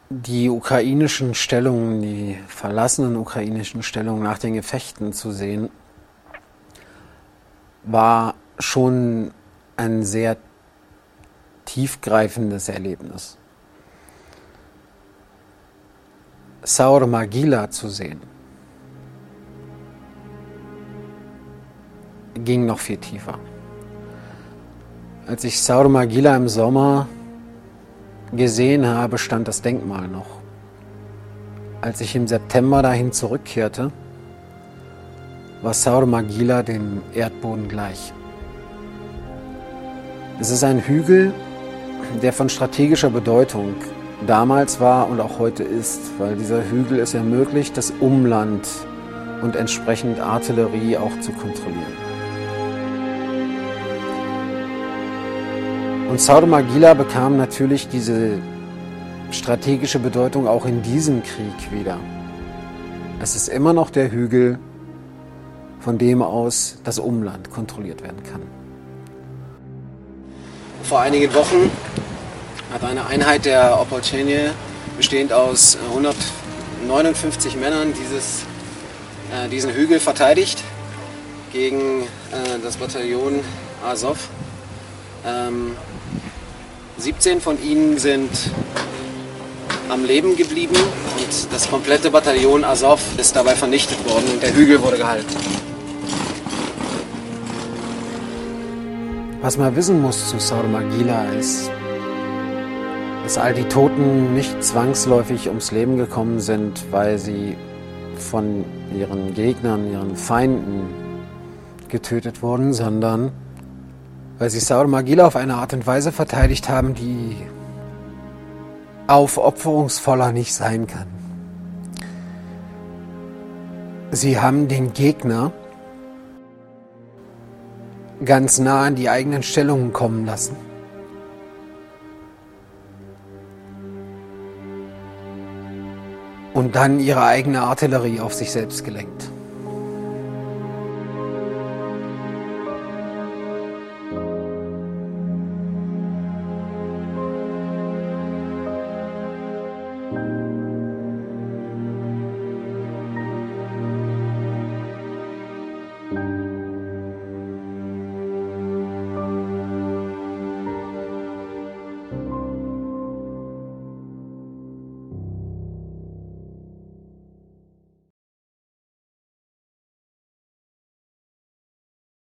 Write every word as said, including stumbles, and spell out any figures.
die ukrainischen Stellungen, die verlassenen ukrainischen Stellungen nach den Gefechten zu sehen, war schon ein sehr tiefgreifendes Erlebnis. Saur Magila zu sehen, ging noch viel tiefer. Als ich Saur Magila im Sommer gesehen habe, stand das Denkmal noch. Als ich im September dahin zurückkehrte, war Saur Magila dem Erdboden gleich. Es ist ein Hügel, der von strategischer Bedeutung damals war und auch heute ist, weil dieser Hügel es ermöglicht, das Umland und entsprechend Artillerie auch zu kontrollieren. Und Saur Magila bekam natürlich diese strategische Bedeutung auch in diesem Krieg wieder. Es ist immer noch der Hügel, von dem aus das Umland kontrolliert werden kann. Vor einigen Wochen hat eine Einheit der Opolchenie, bestehend aus hundertneunundfünfzig Männern, dieses, äh, diesen Hügel verteidigt gegen äh, das Bataillon Azov. Ähm, siebzehn von ihnen sind am Leben geblieben und das komplette Bataillon Azov ist dabei vernichtet worden und der Hügel wurde gehalten. Was man wissen muss zu Saur Magila ist, dass all die Toten nicht zwangsläufig ums Leben gekommen sind, weil sie von ihren Gegnern, ihren Feinden getötet wurden, sondern weil sie Saur Magila auf eine Art und Weise verteidigt haben, die aufopferungsvoller nicht sein kann. Sie haben den Gegner ganz nah an die eigenen Stellungen kommen lassen. Und dann ihre eigene Artillerie auf sich selbst gelenkt.